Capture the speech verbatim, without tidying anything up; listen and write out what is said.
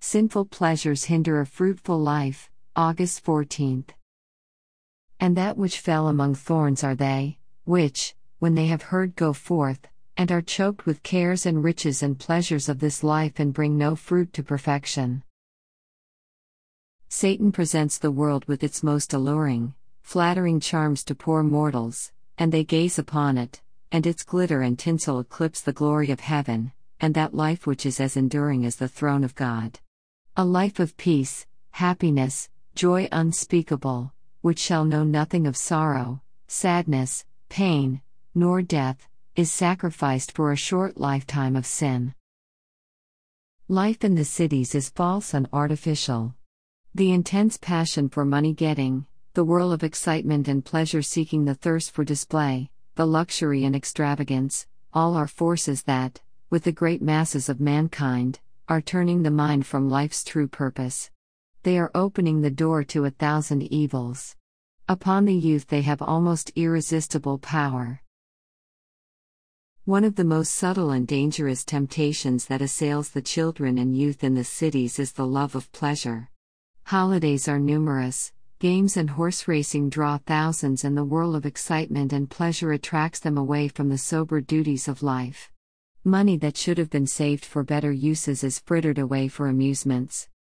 Sinful pleasures hinder a fruitful life, August fourteenth. And that which fell among thorns are they, which, when they have heard, go forth, and are choked with cares and riches and pleasures of this life, and bring no fruit to perfection. Satan presents the world with its most alluring, flattering charms to poor mortals, and they gaze upon it, and its glitter and tinsel eclipse the glory of heaven, and that life which is as enduring as the throne of God. A life of peace, happiness, joy unspeakable, which shall know nothing of sorrow, sadness, pain, nor death, is sacrificed for a short lifetime of sin. Life in the cities is false and artificial. The intense passion for money-getting, the whirl of excitement and pleasure-seeking, the thirst for display, the luxury and extravagance, all are forces that, with the great masses of mankind, are turning the mind from life's true purpose. They are opening the door to a thousand evils. Upon the youth they have almost irresistible power. One of the most subtle and dangerous temptations that assails the children and youth in the cities is the love of pleasure. Holidays are numerous, games and horse racing draw thousands, and the whirl of excitement and pleasure attracts them away from the sober duties of life. Money that should have been saved for better uses is frittered away for amusements.